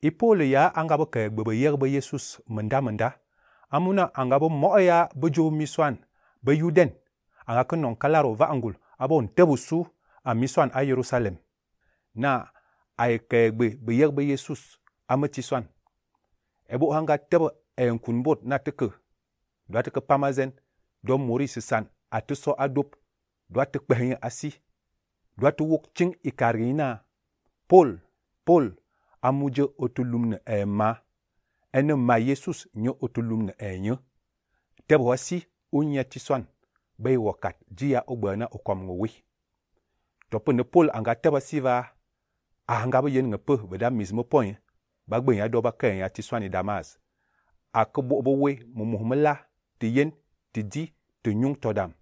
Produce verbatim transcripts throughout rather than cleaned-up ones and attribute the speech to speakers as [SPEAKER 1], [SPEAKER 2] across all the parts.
[SPEAKER 1] Ipole ya angaba ke gbebe yerbe Yesus menda menda. Amuna angaba mo ya bejo miswan be Yuden. Anga ke non kalaro va angul abo ntebusu a miswan a Jerusalem. Na ay ke gbe be yerbe Yesus amatiswan. Ebo hanga tebe en kunbot na teke. Doa teke pamazen do Maurice san atuso adop. Doa te kpehenye asi. Doa te wok ching ikarina. Paul, Paul amuje otulumne e ma. Ene ma Yesus nyo otulumne e nyo. Tebe wasi unya tiswan. Bay wakat jia obana okom ngwe. Topo ne Paul anga tebe siva. Ahanga be yen ngepe beda mismo point. Bagbe ya doba ke ya tiswani Damas. Akebo bowe mumuhmela te yen te di te nyung todam.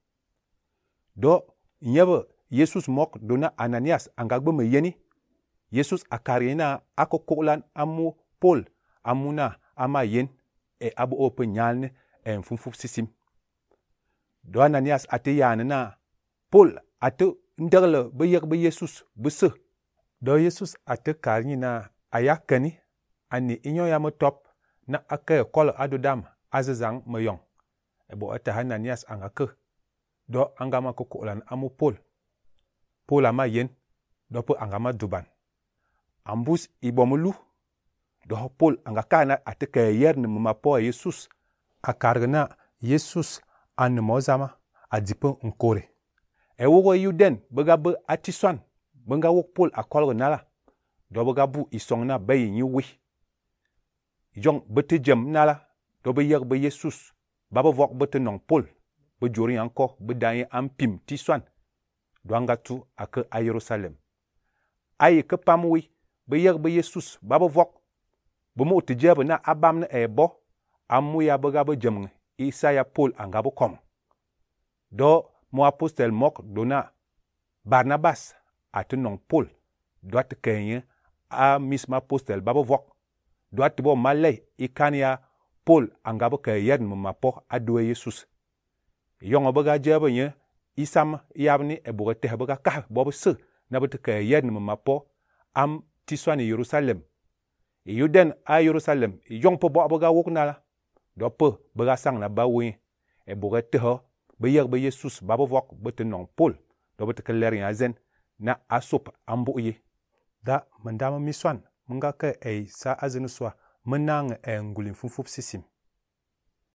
[SPEAKER 1] Do nyebe Yesus mok dona Ananias angagbe me yeni. Yesus akarina ako kolan amu Paul amuna ama yen e abu ope nyalne e mfumfuf sisim. Do Ananias ate yanena Paul ate nderle be yek be Yesus bese. Do Yesus ate karina ayakani ani inyo ya me top na ake kol adodam azezang me yong. Ebo ate Ananias angake. Do angama ko kolan amu Paul. Paul ama yen do pe angama duban. Ambus ibomulu do Paul angakana ate ke yer ne mama po Yesus akargna Yesus an mozama adipe nkore. E wogo Yuden bega be atiswan benga wok Paul akolgo nala do bega bu isongna bayi nyi wi. Jong bete jem nala do be yer be Yesus baba vok bete non Paul be jori anko be daye ampim tiswan do anga tu ake a Jerusalem. Aye ke pamwi be yer be Yesus baba vok be mo te jebe na abam na ebo amu ya bega be jem Isaiah Paul anga bo kom. Do mo apostel mok dona Barnabas ate non Paul doit kenye a misma apostel baba vok doit bo malay ikania Paul anga bo ke yer mama po adoe Yesus. Yongo bega jebe nye isam yabni e boga te bega ka bo se na bete ke yer mama po am tiswani Jerusalem. Yuden a Jerusalem yong po bo bega wok nala do pe bega sang na ba wi e boga te ho be yer be Yesus baba vok bete non Paul do bete ke ler ya zen na asop ambu ye. Da mandama miswan munga ke e sa azinuswa menang e ngulin fumfup sisim.